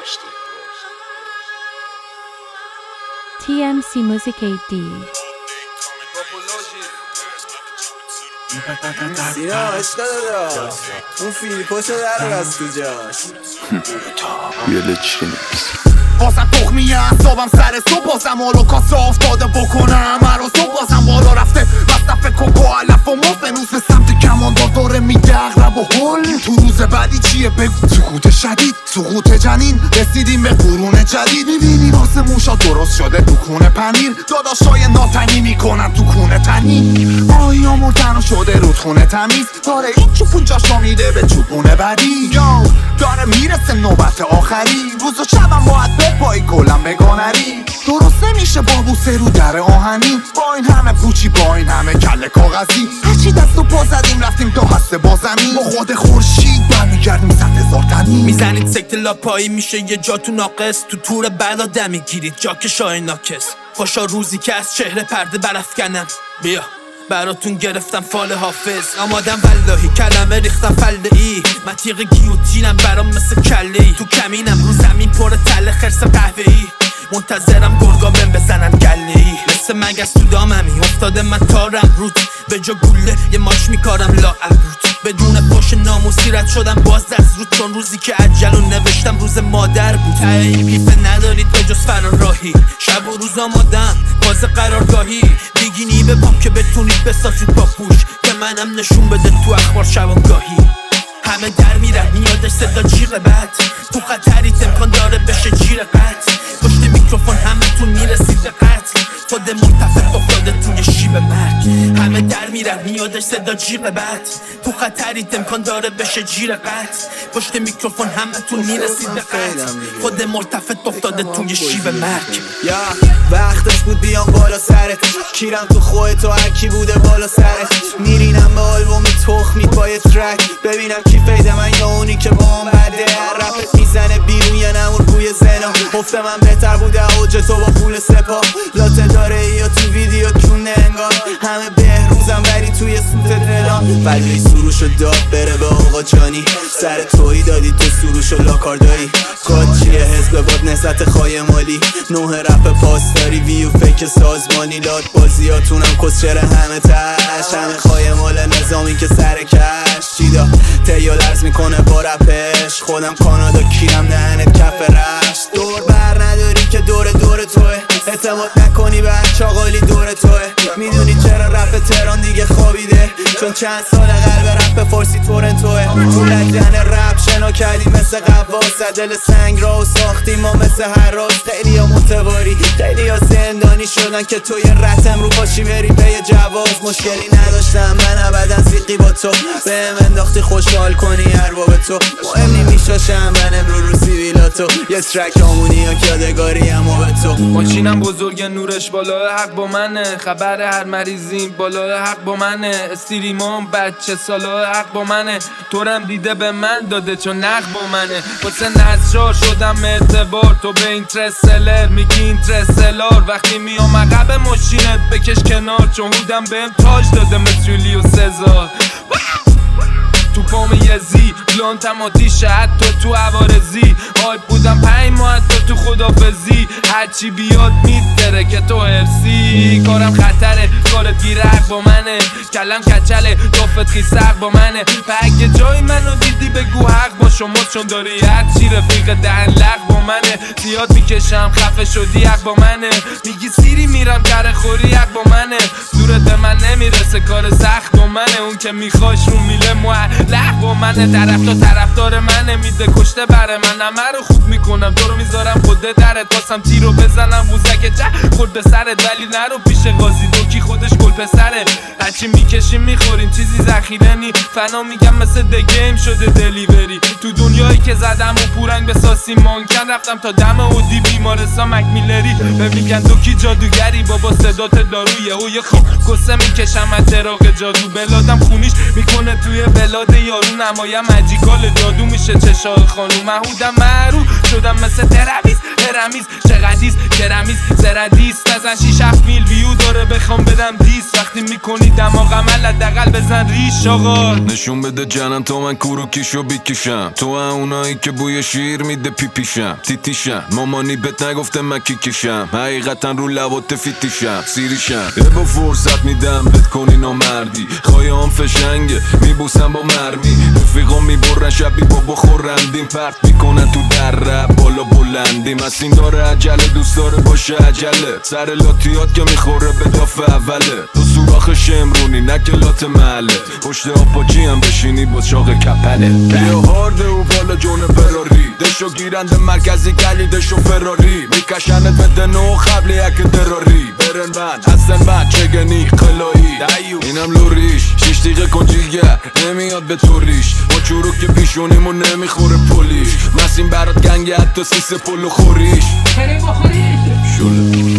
TMC Music AD. سینا عشق دادا اون فیلیپاشو در از تو جاش یه چی نیست بازم تخمیه اصابم سر صبح بازم هولوکاست افتاده بکنم هر روز صبح بازم بالا رفته مصرف کوکو علف و مفت نوز به سمت کماندار داره میگه اغرب و هل تو روز بعدی چیه بگو سقوط شدید سقوط جنین رسیدیم به قرون جدید میبینی واسه موشا درست شده تو کونه پنیر داداشای ناتنی میکنن تو کونه تنی آیا مردن و شده رودخونه تمیز داره این چوب اونجاشو میده به چوبونه بعدی یو داره میرسه نوبت آخری روز و شبم باید بپایی کلم بگانری درست نمیشه با بوسه رو در آهنی با این همه پوچی با این همه کله کاغذی هرچی دست و پا زدیم رفتیم تا هسته با زمین با خود خورشید برمیگردیم 100,000 تنی میزنید سکت لاپایی میشه یه جا تو ناقص تو تور بلا دم میگیرید جا که شای ناکس خوشا روزی که از چهره پرده برافکنم بیا براتون گرفتم فال حافظ آمادم واللهی کلمه ریختم فلده ای من تیغ گیوتینم برام مثل کله ای تو کمینم رو زمین پر تله خرس قهوه ای منتظرم گرگا بهم بزنن گله ای مثل مگس تو داممی افتاده من تارم رود به جا گوله یه ماچ میکارم لا ابرود بدون پاش ناموسی رد شدم باز از رود چون روزی که عجلو نوشتم روز مادر بود ته این قیفه ندارید به جز فراراهی شب و روز آمادم باز قرارگاهی بیگینی به پاپ که بتونید بسازید با پوش که منم نشون بده تو اخبار شبانگاهی همه در میرن میادش صدا جیغ بد تو خطریت امکان داره بشه جیر قتل پشت میکروفون همه تون میرسید به قتل خود مرتفع افتاده توی شیب مرگ همه در میرن میادش صدا جیغ بد تو خطریت امکان داره بشه جیر قتل پشت میکروفون همه تون میرسید به قتل خود مرتفع افتاده توی شیب مرگ یا وقتش بود بیام بالا سرت کیرم تو خودت و هرکی بوده بالا سرت میرینم به آلبومی تخمی پای ترک ببینم کی فیده من یا اونی که با هم بده رپت میزنه بیرون یا نمور بوی زنا افت من بهتر بوده اوج تو با پول سپا لاته داره یا تو ویدیو کونه انگار همه بهروزم بری توی سوت دلان ولی سروشو داد بره به آقا جانی سر تویی دادی تو سروشو لاکاردایی کاد چیه حزب باد نسبت خواهی مالی نوه رپ پاسداری ویو فیک سازمانی لاد بازیاتونم کسچره همه تش همه خواهی مال نظامی که سر کش چیدا تیو لرز میکنه با رپش خودم کانادا کیرم دهنت کف رش دور بر نداری که دور توه اعتماد نکنی به هر چاقالی دور توه میدونی چرا رپ تهران دیگه خوابیده چون چند سال قلب رپ فارسی تورنتوه تو لجن رپ شنا کردی مثل قواس دل سنگ را و ساختیم ما مثل هر راز خیلی ها متواری خیلی ها زندانی شدن که توی رتم رو باشی بری به جواز مشکلی نداشتم من ابدا زیقی با تو بهم انداختی خوشحال کنی ارباب تو مهم نمیشاشم من امرو رو سیویلاتو یه ترک آمونی ها که یادگاری اما به تو ماشینم بزرگ نورش بالا حق با منه خبر هر مریضیم بالا حق با منه استریمام بچه سالا حق با منه تورم دیده به من داده چون نق با منه واسه نزشار شدم اعتبار تو به این ترسلر میگی این ترسلار وقتی میام عقب ماشینت بکش کنار چون هودم بهم تاج داده مثل یولیو سزار تو پام یزی بلانتم آتیش حتی تو عوارزی هایپ بودم 5 ماه تو خدافزی هرچی بیاد میتره که تو هرسی کارم خطره کارت گیره حق با منه کلم کچله دافت خیس حق با منه پاک جای منو دیدی بگو حق با شما چون داری هرچی رفیق دهن لق با منه زیاد میکشم خفه شدی حق با منه میگی سیری میرم کره خوری حق با منه دورت به من نمیرسه کار سخت با منه اون که میخواش رو میله معلق با منه طرفدار منه میده کشته بره من همه رو خوب میکنم تو رو میذارم خود درت واسم تیرو بزنم ووزک چه خورد به سرت ولی نرو پیش قاضی دوکی خودش گل پسره هرچی میکشیم میخوریم چیزی ذخیره نی فنا میگم مثل دگیم شده دلیوری تو دنیایی که زدم و پورنگ به ساسی مانکن رفتم تا دم اودی بیمارستان مکمیلری به میگن دوکی جادوگری بابا صدات دارویه او یه خوب کسه میکشم از تراغ جادو بلادم خونیش میکنه توی بلاد یارو نمایم مجیکال جادو میشه چشای خانوم محودم معروف شدم مثل ترویز ترمیز چقدیز کرمیز زردیس نزن 6-7 میل ویو داره بخوام بدم دیس وقتی میکنی دماغم حداقل بزن ریش آقا نشون بده جنم تا من کوروکیشو بیکشم تو اونایی که بوی شیر میده پیپیشم تیتیشم مامانی بهت نگفته من کیکشم حقیقتا رو لبات فیتیشم سیریشم با فرصت میدم بهت کنی نامردی خواهیام فشنگه میبوسم با مرمی رفیقا میبرن شبی با خورندیم پرت میکنن تو در بالا بلندیم از این داره عجله دوست داره باشه عجله سر لاتیات که میخوره به داف اوله تو سوراخ شمرونی نه کلات محله پشت آپاچی هم بشینی با شاق کپله بیا هارده و بالا جون براری دشو گیرنده مرکزی گلی دشو فراری میکشنت بده نو قبل یک دراری برن من هستن من چگنی قلایی اینم لوریش 6 دقیقه کنجیگر نمیاد به تو ریش با چروک پیشونیمون نمیخوره پولیش مسیم برات گنگه حتی سیس پلو خوریش بریم بخوریش شله